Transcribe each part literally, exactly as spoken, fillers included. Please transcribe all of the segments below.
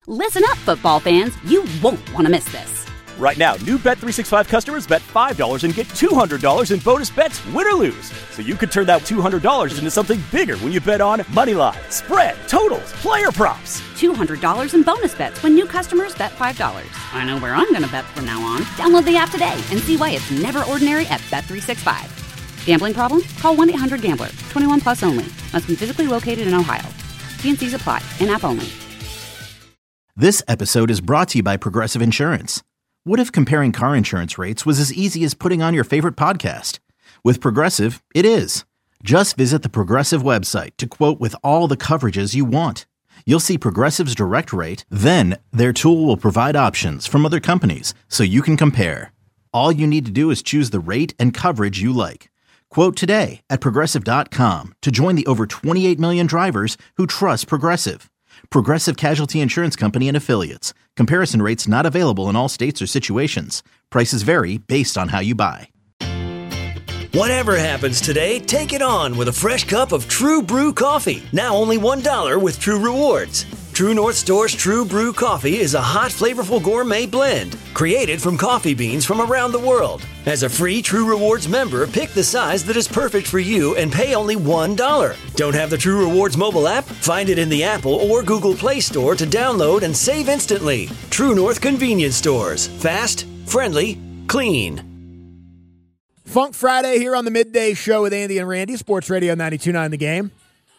Listen up, football fans. You won't want to miss this. Right now, new Bet three sixty-five customers bet five dollars and get two hundred dollars in bonus bets, win or lose. So you could turn that two hundred dollars into something bigger when you bet on money line, spread, totals, player props. two hundred dollars in bonus bets when new customers bet five dollars. I know where I'm going to bet from now on. Download the app today and see why it's never ordinary at Bet three sixty-five. Gambling problem? Call one eight hundred gambler. twenty-one plus only. Must be physically located in Ohio. T and C's apply. In-app only. This episode is brought to you by Progressive Insurance. What if comparing car insurance rates was as easy as putting on your favorite podcast? With Progressive, it is. Just visit the Progressive website to quote with all the coverages you want. You'll see Progressive's direct rate, then their tool will provide options from other companies so you can compare. All you need to do is choose the rate and coverage you like. Quote today at Progressive dot com to join the over twenty-eight million drivers who trust Progressive. Progressive Casualty Insurance Company and Affiliates. Comparison rates not available in all states or situations. Prices vary based on how you buy. Whatever happens today, take it on with a fresh cup of True Brew coffee. Now only one dollar with True Rewards. True North Store's True Brew coffee is a hot, flavorful gourmet blend created from coffee beans from around the world. As a free True Rewards member, pick the size that is perfect for you and pay only one dollar. Don't have the True Rewards mobile app? Find it in the Apple or Google Play Store to download and save instantly. True North Convenience Stores. Fast, friendly, clean. Funk Friday here on the Midday Show with Andy and Randy, Sports Radio ninety-two point nine The Game.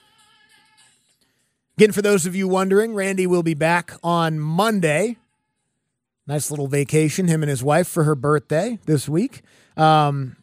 Again, for those of you wondering, Randy will be back on Monday. Nice little vacation, him and his wife, for her birthday this week. Um,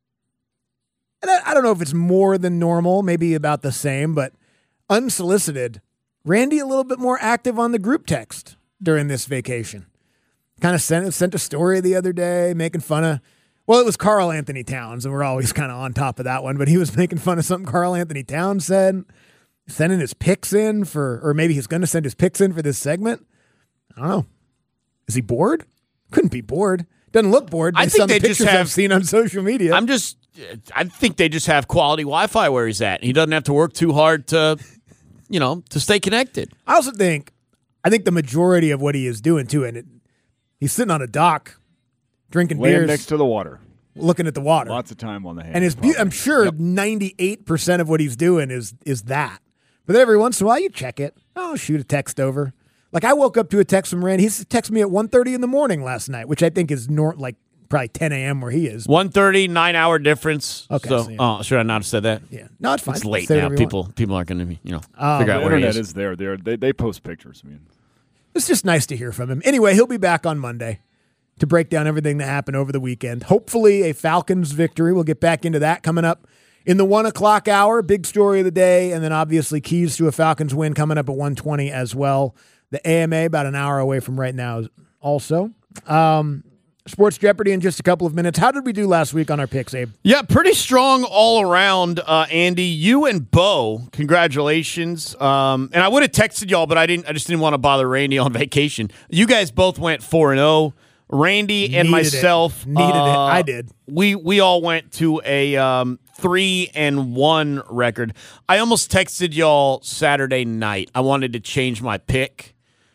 and I, I don't know if it's more than normal, maybe about the same, but unsolicited, Randy a little bit more active on the group text during this vacation. Kind of sent, sent a story the other day, making fun of, well, it was Karl Anthony Towns, and we're always kind of on top of that one, but he was making fun of something Karl Anthony Towns said, sending his picks in for, or maybe he's going to send his picks in for this segment. I don't know. Is he bored? Couldn't be bored. Doesn't look bored. I think on the they pictures just have, I've seen on social media. I'm just, I think they just have quality Wi-Fi where he's at. He doesn't have to work too hard to, you know, to stay connected. I also think, I think the majority of what he is doing too, and it, he's sitting on a dock, drinking Laying beers, next to the water, looking at the water. Lots of time on the hands. And his, be- I'm sure yep. ninety-eight percent of what he's doing is is that. But then every once in a while, you check it. Oh, shoot a text over. Like, I woke up to a text from Randy. He texted me at one thirty in the morning last night, which I think is nor- like probably ten a.m. where he is. one thirty, nine-hour difference. Okay. So, so yeah. oh, should I not have said that? Yeah. No, it's fine. It's late Say now. whatever you People want. people aren't going to, you know, Um, figure out The where he internet is. is there. They're, they they post pictures. I mean, It's just nice to hear from him. Anyway, he'll be back on Monday to break down everything that happened over the weekend. Hopefully a Falcons victory. We'll get back into that coming up in the one o'clock hour. Big story of the day, and then obviously keys to a Falcons win coming up at one twenty as well. The A M A about an hour away from right now also. Um, Sports Jeopardy in just a couple of minutes. How did we do last week on our picks, Abe? Yeah, pretty strong all around, uh, Andy. You and Bo, congratulations. Um, and I would have texted y'all, but I didn't. I just didn't want to bother Randy on vacation. You guys both went four and zero. Randy and Needed myself it. Needed uh, it. I did. We we all went to a um, three and one record. I almost texted y'all Saturday night. I wanted to change my pick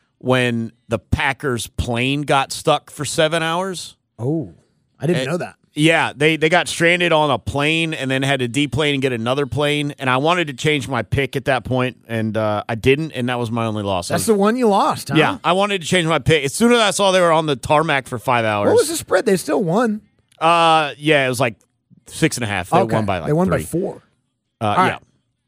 when the Packers plane got stuck for seven hours. Oh, I didn't And- know that. Yeah, they, they got stranded on a plane and then had to deplane and get another plane. And I wanted to change my pick at that point, and uh, I didn't, and that was my only loss. I That's was- the one you lost, huh? Yeah, I wanted to change my pick. As soon as I saw they were on the tarmac for five hours. What was the spread? They still won. Uh, yeah, it was like six and a half. They okay. won by like They won three. by four. Uh, All yeah. right.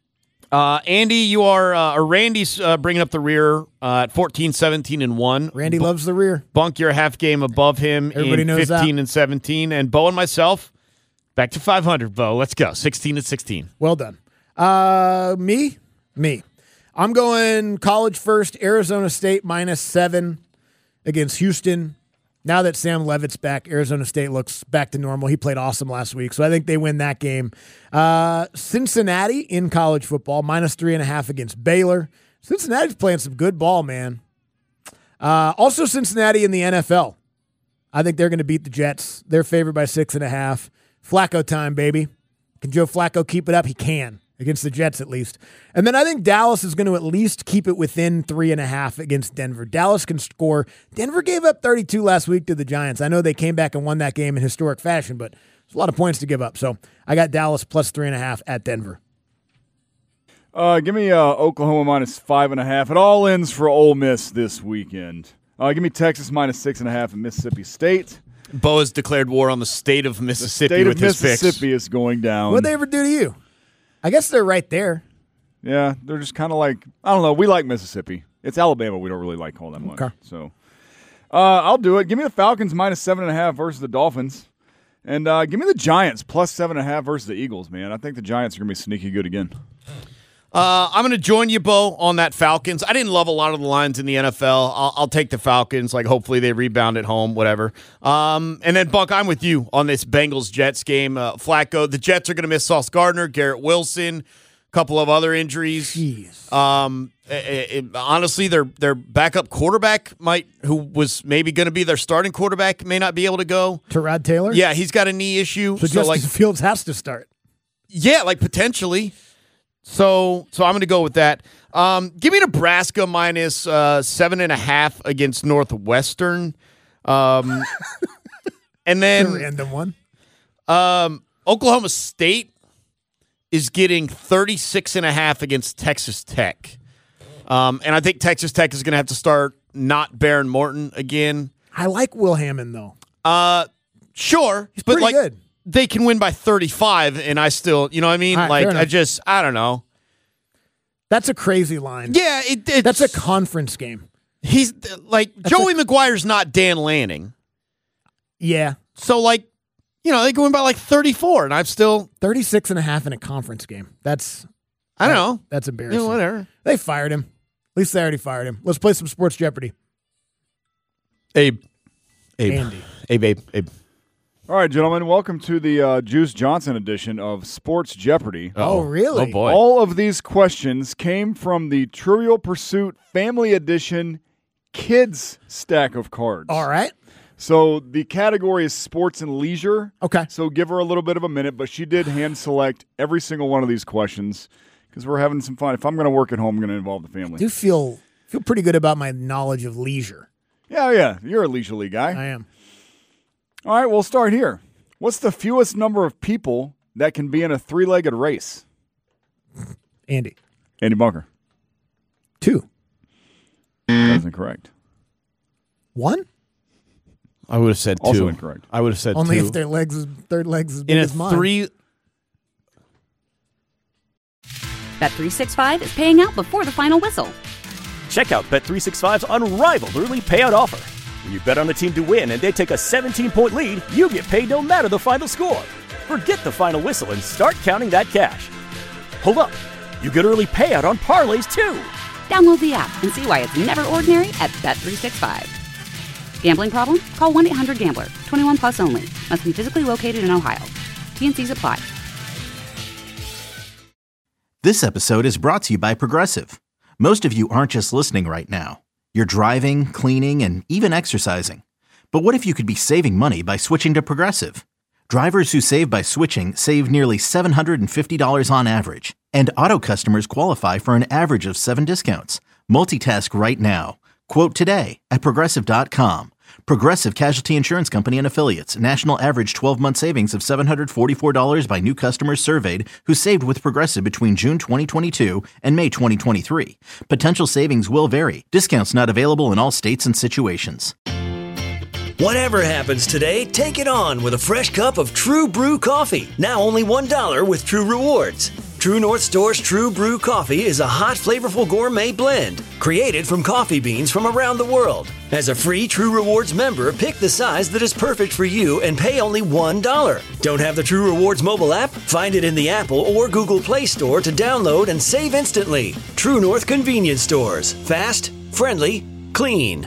Uh, Andy, you are, uh, or Randy's uh, bringing up the rear uh, at fourteen, seventeen, and one. Randy Bu- loves the rear. Bunk, you're a half game above him Everybody in knows fifteen that. and seventeen. And Bo and myself, back to five hundred, Bo. Let's go. sixteen and sixteen. Well done. Uh, me? Me. I'm going college first, Arizona State minus seven against Houston. Now that Sam Levitt's back, Arizona State looks back to normal. He played awesome last week, so I think they win that game. Uh, Cincinnati in college football, minus three and a half against Baylor. Cincinnati's playing some good ball, man. Uh, also Cincinnati in the N F L. I think they're going to beat the Jets. They're favored by six and a half. Flacco time, baby. Can Joe Flacco keep it up? He can against the Jets at least. And then I think Dallas is going to at least keep it within three and a half against Denver. Dallas can score. Denver gave up thirty-two last week to the Giants. I know they came back and won that game in historic fashion, but it's a lot of points to give up. So I got Dallas plus three and a half at Denver. Uh, give me uh, Oklahoma minus five and a half. It all ends for Ole Miss this weekend. Uh, give me Texas minus six and a half at Mississippi State. Bo has declared war on the state of The Mississippi state with of his picks. Mississippi is going down. What'd they ever do to you? I guess they're right there. Yeah, they're just kind of like, I don't know. We like Mississippi. It's Alabama we don't really like all that much. Okay. So uh, I'll do it. Give me the Falcons minus seven and a half versus the Dolphins. And uh, give me the Giants plus seven and a half versus the Eagles, man. I think the Giants are going to be sneaky good again. Uh, I'm going to join you, Bo, on that Falcons. I didn't love a lot of the lines in the N F L. I'll, I'll take the Falcons. Like, hopefully they rebound at home, whatever. Um, and then, Buck, I'm with you on this Bengals-Jets game. Uh, Flacco, the Jets are going to miss Sauce Gardner, Garrett Wilson, a couple of other injuries. Jeez. Um, it, it, honestly, their their backup quarterback might, who was maybe going to be their starting quarterback, may not be able to go. Tyrod Taylor? Yeah, he's got a knee issue. So, So, Justice like, Fields has to start. yeah, like potentially. So, so I'm going to go with that. Um, give me Nebraska minus uh, seven and a half against Northwestern, um, and A then random one. um, Oklahoma State is getting thirty-six and a half against Texas Tech, um, and I think Texas Tech is going to have to start not Baron Morton again. I like Will Hammond, though. Uh, sure, He's but pretty like good. they can win by thirty-five, and I still, you know what I mean? All right, like fair I enough. just, I don't know. That's a crazy line. Yeah, it, it's, That's a conference game. He's like That's Joey McGuire's not Dan Lanning, Yeah. so like you know they go in by like thirty-four, and I'm still thirty-six and a half in a conference game. That's I don't that- know, That's you embarrassing. know, whatever. They fired him. At least they already fired him. Let's play some Sports Jeopardy. Abe, Abe, Andy. Abe, Abe, Abe. All right, gentlemen, welcome to the uh, Juice Johnson edition of Sports Jeopardy. Oh, really? Oh boy. All of these questions came from the Trivial Pursuit Family Edition Kids stack of cards. All right. So the category is sports and leisure. Okay. So give her a little bit of a minute, but she did hand select every single one of these questions because we're having some fun. If I'm going to work at home, I'm going to involve the family. I do feel feel pretty good about my knowledge of leisure. Yeah, yeah. You're a leisurely guy. I am. All right, we'll start here. What's the fewest number of people that can be in a three-legged race? Andy. Andy Bunker. Two. That's incorrect. One? I would have said two. Also incorrect. I would have said Only two. if their legs is third legs as big in a as mine. three. Bet three sixty-five is paying out before the final whistle. Check out Bet three sixty-five's unrivaled early payout offer. When you bet on a team to win and they take a seventeen-point lead, you get paid no matter the final score. Forget the final whistle and start counting that cash. Hold up. You get early payout on parlays, too. Download the app and see why it's never ordinary at Bet three sixty-five. Gambling problem? Call one eight hundred gambler. twenty-one plus only. Must be physically located in Ohio. T and C's apply. This episode is brought to you by Progressive. Most of you aren't just listening right now. You're driving, cleaning, and even exercising. But what if you could be saving money by switching to Progressive? Drivers who save by switching save nearly seven hundred fifty dollars on average. And auto customers qualify for an average of seven discounts. Multitask right now. Quote today at Progressive dot com. Progressive Casualty Insurance Company and Affiliates. National average twelve-month savings of seven hundred forty-four dollars by new customers surveyed who saved with Progressive between June twenty twenty-two and May twenty twenty-three. Potential savings will vary. Discounts not available in all states and situations. Whatever happens today, take it on with a fresh cup of True Brew coffee. Now only one dollar with True Rewards. True North Store's True Brew coffee is a hot, flavorful gourmet blend created from coffee beans from around the world. As a free True Rewards member, pick the size that is perfect for you and pay only one dollar. Don't have the True Rewards mobile app? Find it in the Apple or Google Play Store to download and save instantly. True North Convenience Stores. Fast, friendly, clean.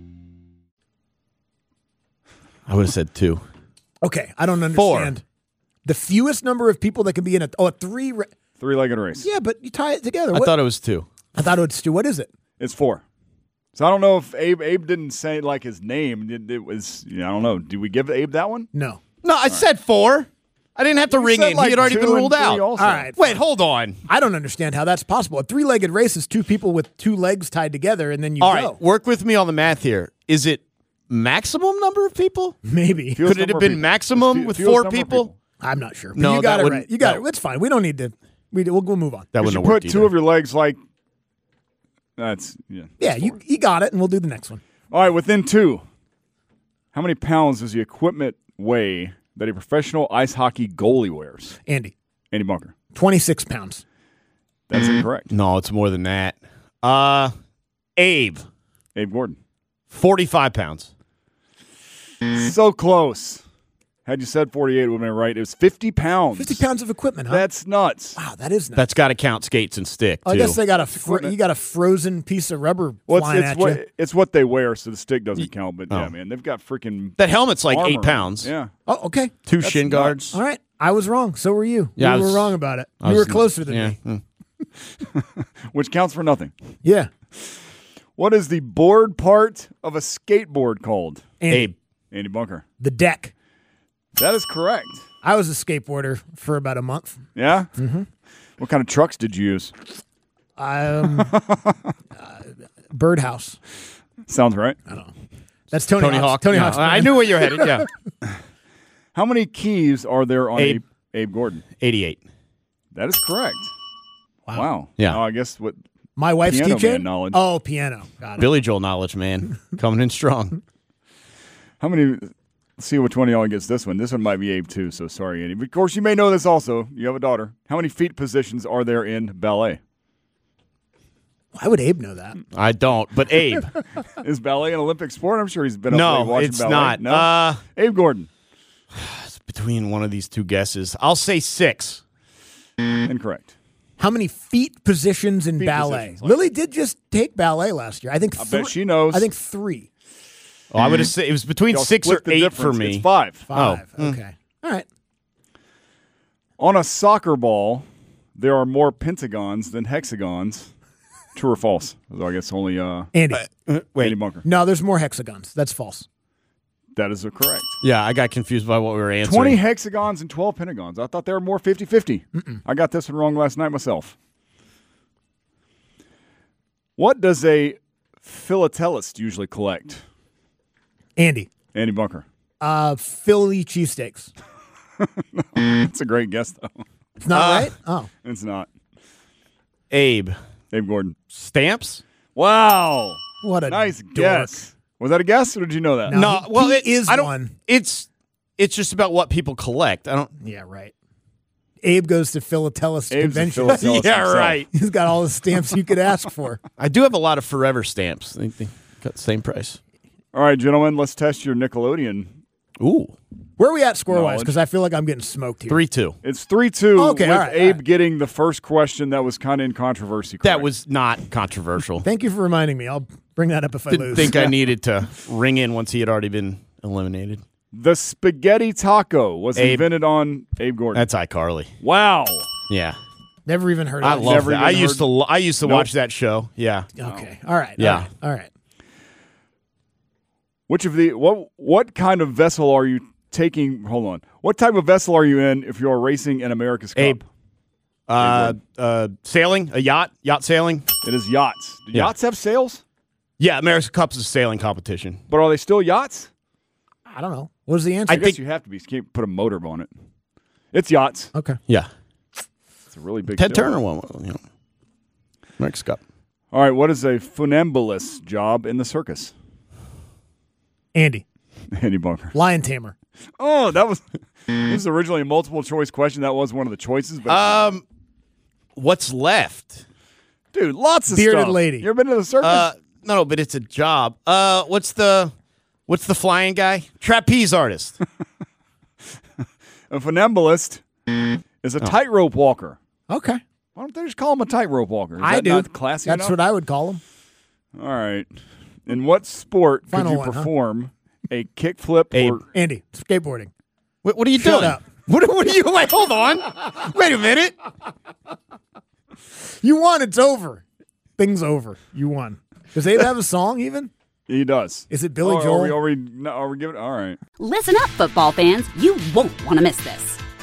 I would have said two. Okay, I don't Four. understand. The fewest number of people that can be in a oh a three. Ra- Three-legged race. yeah, but you tie it together. I What- thought it was two. I thought it was two. What is it? It's four. So I don't know if Abe Abe didn't say like his name. It, it was, you know, I don't know. Did we give Abe that one? No. No, I said four. I didn't have to You ring said in. like he had already two been and ruled three out. also. All right. Wait, hold on. I don't understand how that's possible. A three-legged race is two people with two legs tied together, and then you All go. right, work with me on the math here. Is it maximum number of people? Maybe. Fewest Could it number have of been people. maximum Fe- with fewest four number of people? I'm not sure. But No, you got that it wouldn't- right. You got no. it. It's fine. We don't need to. We we'll, we'll move on. That You wouldn't should have put worked two either. of your legs like. That's yeah. Yeah, you you got it, and we'll do the next one. All right, within two. How many pounds does the equipment weigh that a professional ice hockey goalie wears? Andy, Andy Bunker. twenty-six pounds. That's incorrect. No, it's more than that. Uh, Abe, Abe Gordon. forty-five pounds. So close. Had you said forty-eight, it would have been right. It was fifty pounds. fifty pounds of equipment, huh? That's nuts. wow, that is nice. That's got to count skates and stick, too. I guess they got a fr- you got a frozen piece of rubber Well, flying it's, at it's, what, you. it's what they wear, so the stick doesn't count. But yeah, Oh. man, they've got freaking that helmet's like armor. eight pounds. Yeah. Oh, okay. Two That's shin nuts. guards. All right. I was wrong. So were you. Yeah, I you was- were wrong about it. I You was- were closer than yeah. me. mm. Which counts for nothing. Yeah. What is the board part of a skateboard called? Andy, Abe. Andy Bunker. the deck. That is correct. I was a skateboarder for about a month. Yeah? Mm-hmm. What kind of trucks did you use? Um, uh, Birdhouse. Sounds right. That's Tony, Tony Hawk's. Hawk. Tony Yeah, Hawk's. I brand. knew where you were headed. Yeah. How many keys are there on Abe. Abe, Abe Gordon? eighty-eight. That is correct. Wow. Wow. Yeah. Now, I guess what My wife's Piano keychain. man knowledge. Oh, piano. Got it. Billy Joel knowledge, man. Coming in strong. How many? Let's see which one of y'all gets this one. This one might be Abe too. So sorry, Andy. But of course, you may know this also. You have a daughter. How many feet positions are there in ballet? Why would Abe know that? I don't, but Abe. Is ballet an Olympic sport? I'm sure he's been up late no, watching it's ballet. not. No. Uh, Abe Gordon. it's between one of these two guesses. I'll say six. Incorrect. How many feet positions in Feet ballet? positions, like- Lily did just take ballet last year. I think. I three, bet she knows. I think three, Oh, I would have said it was between Y'all six split or the eight difference. for me. It's five. five. Oh. Okay. All right. On a soccer ball, there are more pentagons than hexagons. True or false? So I guess only uh, Andy. Uh, Wait. Andy Bunker. No, there's more hexagons. That's false. That is a correct. Yeah, I got confused by what we were answering. twenty hexagons and twelve pentagons. I thought they were more fifty-fifty. I got this one wrong last night myself. What does a philatelist usually collect? Andy. Andy Bunker. Uh, Philly cheesesteaks. That's a great guess, though. It's not Uh, right. Oh, It's not. Abe. Abe Gordon. Stamps? Wow. what a Nice dork. guess. Was that a guess, or did you know that? No. No, he- well, he it is I don't, one. It's it's just about what people collect. I don't. Yeah, right. Abe goes to Philatelist Abe's a convention. philatelist yeah, himself. right. He's got all the stamps you could ask for. I do have a lot of Forever stamps. They, they got the same price. All right, gentlemen, let's test your Nickelodeon. Ooh, Where are we at score wise? Knowledge. Because I feel like I'm getting smoked here. three two. It's three two Okay, with all right, Abe all right. getting the first question that was kind of in controversy. That correct. was not controversial. Thank you for reminding me. I'll bring that up if I Didn't lose. think I needed to ring in once he had already been eliminated. The spaghetti taco was Abe. invented on Abe Gordon. That's iCarly. Wow. Yeah, Never even heard I of it. love Never that. I even used heard- to. lo- I used to Nope. watch that show. Yeah. Okay. All right. Yeah. All right. All right. Which of the what what kind of vessel are you taking? Hold on. What type of vessel are you in if you are racing in America's Cup? Abe. Uh, uh, sailing, a yacht, yacht sailing. It is yachts. Do Yeah. yachts have sails? Yeah, America's Cup is a sailing competition. But are they still yachts? I don't know. What was the answer? I, I guess think- you have to be. You can't put a motor on it. It's yachts. okay. Yeah, It's a really big Ted deal. Turner won one. You know, America's Cup. All right. What is a funambulist's job in the circus? Andy. Andy Bunker. Lion tamer. Oh, that was. This was originally a multiple choice question. That was one of the choices. But Um, what's left? dude, lots of Bearded stuff. lady. You ever been to the circus? Uh, no, no, but it's a job. Uh, what's the what's the flying guy? Trapeze artist. A funambulist is Oh. a tightrope walker. Okay. Why don't they just call him a tightrope walker? Is I that do. not classy That's enough? what I would call him. All right. In what sport Final could you one, huh? perform a kickflip Abe. or Andy. Skateboarding. What, what are you Shut doing? up. What, what are you? Wait, hold on. Wait a minute. You won. It's over. Thing's over. You won. Does Abe have a song even? he does? Is it Billy Oh, Joel? Are we, are we, no, are we giving? All right. Listen up, football fans. You won't want to miss this.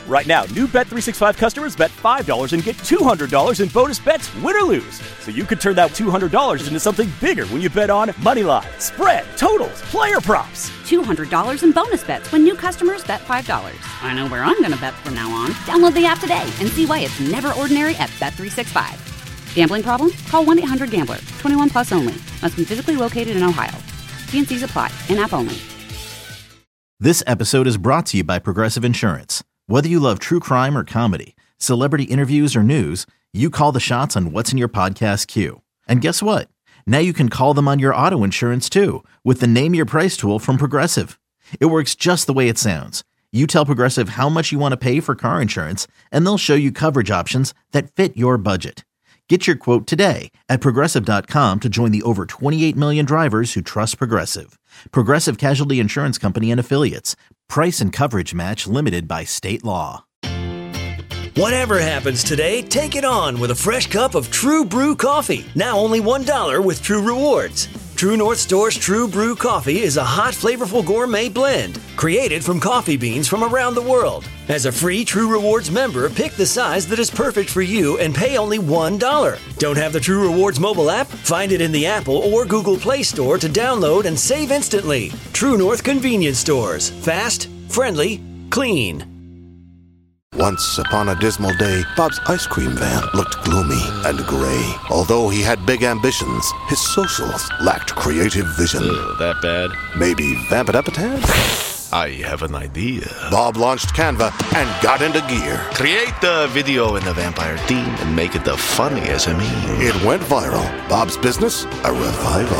Right now, new Bet three sixty-five customers bet five dollars and get two hundred dollars in bonus bets, win or lose. So you could turn that two hundred dollars into something bigger when you bet on Moneyline, spread, totals, player props. two hundred dollars in bonus bets when new customers bet five dollars. I know where I'm going to bet from now on. Download the app today and see why it's never ordinary at Bet three sixty-five. Gambling problem? Call one eight hundred gambler. twenty-one plus only. Must be physically located in Ohio. T and C's apply. In-app only. This episode is brought to you by Progressive Insurance. Whether you love true crime or comedy, celebrity interviews or news, you call the shots on what's in your podcast queue. And guess what? Now you can call them on your auto insurance too with the Name Your Price tool from Progressive. It works just the way it sounds. You tell Progressive how much you want to pay for car insurance, and they'll show you coverage options that fit your budget. Get your quote today at Progressive dot com to join the over twenty-eight million drivers who trust Progressive. Progressive Casualty Insurance Company and Affiliates. Price and coverage match limited by state law. Whatever happens today, take it on with a fresh cup of True Brew coffee. Now only one dollar with True Rewards. True North Store's True Brew coffee is a hot, flavorful gourmet blend created from coffee beans from around the world. As a free True Rewards member, pick the size that is perfect for you and pay only one dollar. Don't have the True Rewards mobile app? Find it in the Apple or Google Play Store to download and save instantly. True North Convenience Stores. Fast, friendly, clean. Once upon a dismal day, Bob's ice cream van looked gloomy and gray. Although he had big ambitions, his socials lacked creative vision. Ugh, that bad? Maybe vamp it up a tad? I have an idea. Bob launched Canva and got into gear. Create the video in the vampire theme and make it the funniest of me. It went viral. Bob's business, a revival.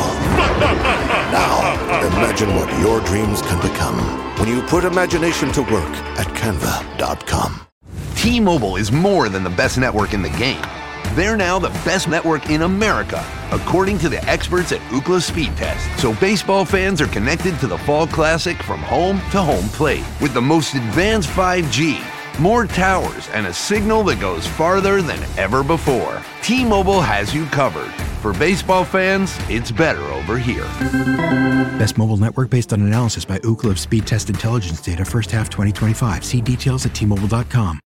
Now, imagine what your dreams can become when you put imagination to work at canva dot com. T-Mobile is more than the best network in the game. They're now the best network in America, according to the experts at Ookla Speed Test. So baseball fans are connected to the Fall Classic from home to home plate with the most advanced five G, more towers, and a signal that goes farther than ever before. T-Mobile has you covered. For baseball fans, it's better over here. Best mobile network based on analysis by Ookla of Speed Test Intelligence data first half twenty twenty-five. See details at T Mobile dot com.